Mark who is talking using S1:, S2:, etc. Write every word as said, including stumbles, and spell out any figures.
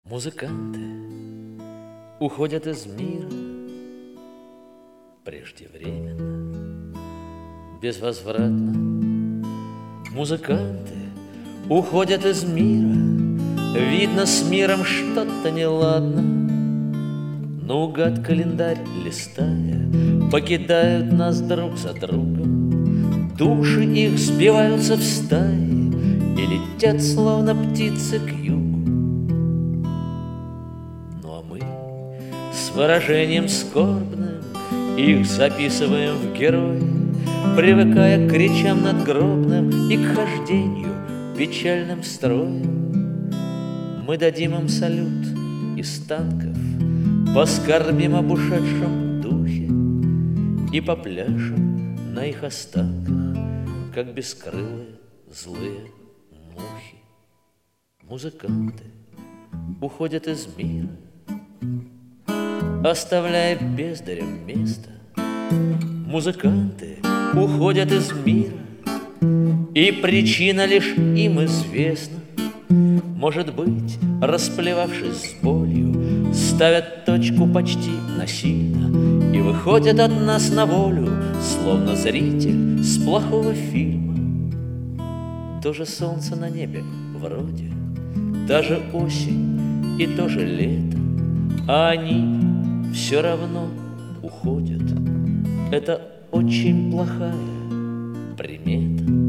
S1: Музыканты уходят из мира преждевременно, безвозвратно. Музыканты уходят из мира, видно, с миром что-то неладно. Наугад календарь листая, покидают нас друг за другом. Души их сбиваются в стаи и летят, словно птицы, к югу. Ну а мы с выражением скорбным их записываем в герои, привыкая к речам надгробным и к хождению печальным строем. Мы дадим им салют из танков, поскорбим об ушедшем духе и попляшем на их останках, как бескрылые злые мухи. Музыканты уходят из мира, оставляя бездарям место. Музыканты уходят из мира, и причина лишь им известна. Может быть, расплевавшись с болью, ставят точку почти насильно и выходят от нас на волю, словно зритель с плохого фильма. То же солнце на небе вроде, та же осень и то же лето, а они все равно уходят. Это очень плохая примета.